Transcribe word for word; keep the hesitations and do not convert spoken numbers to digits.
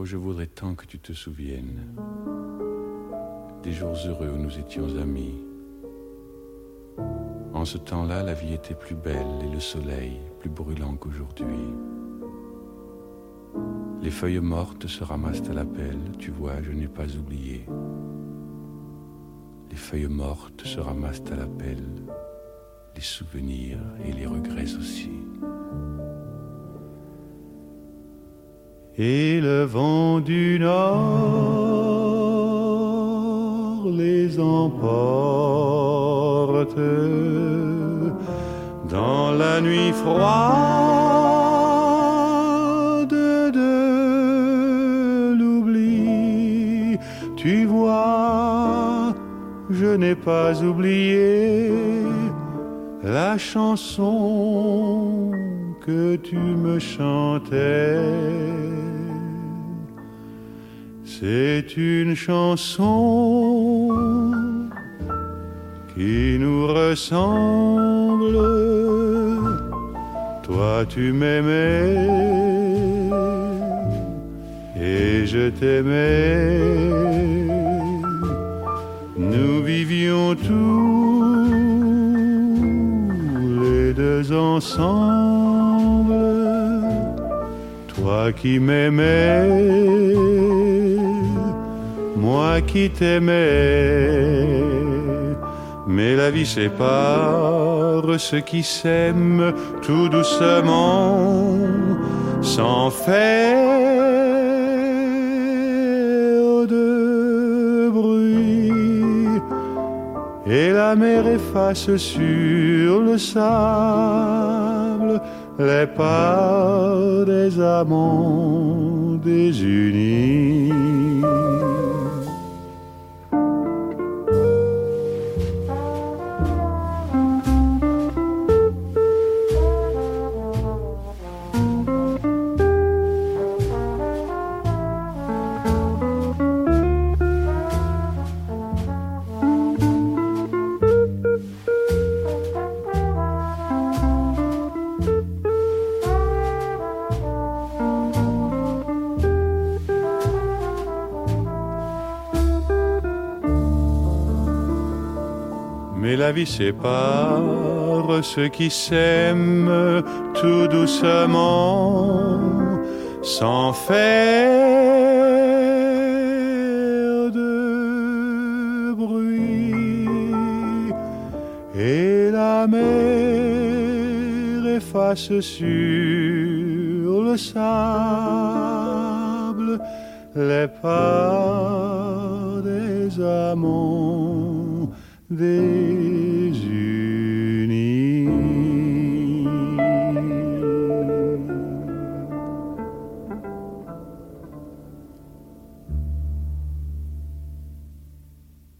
Oh, je voudrais tant que tu te souviennes des jours heureux où nous étions amis. En ce temps-là, la vie était plus belle et le soleil plus brûlant qu'aujourd'hui. Les feuilles mortes se ramassent à la pelle, tu vois, je n'ai pas oublié. Les feuilles mortes se ramassent à la pelle, les souvenirs et les regrets aussi. Et le vent du nord les emporte dans la nuit froide de l'oubli. Tu vois, je n'ai pas oublié la chanson que tu me chantais. C'est une chanson qui nous ressemble. Toi tu m'aimais et je t'aimais. Nous vivions tous les deux ensemble. Toi qui m'aimais, moi qui t'aimais. Mais la vie sépare ceux qui s'aiment tout doucement, sans faire de bruit. Et la mer efface sur le sable les pas des amants désunis. Mais la vie sépare ceux qui s'aiment tout doucement, sans faire de bruit. Et la mer efface sur le sable les pas des amants des yeux.